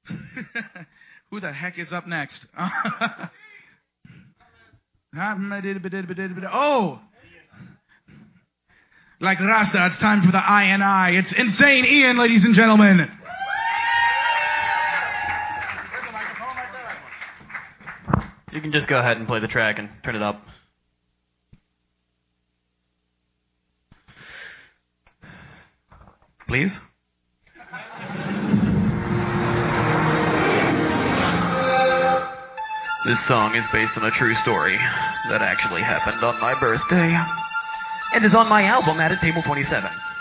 Who the heck is up next? Oh! Like Rasta, it's time for the I. It's Insane Ian, ladies and gentlemen. You can just go ahead and play the track and turn it up. Please? This song is based on a true story that actually happened on my birthday and is on my album At a Table 27.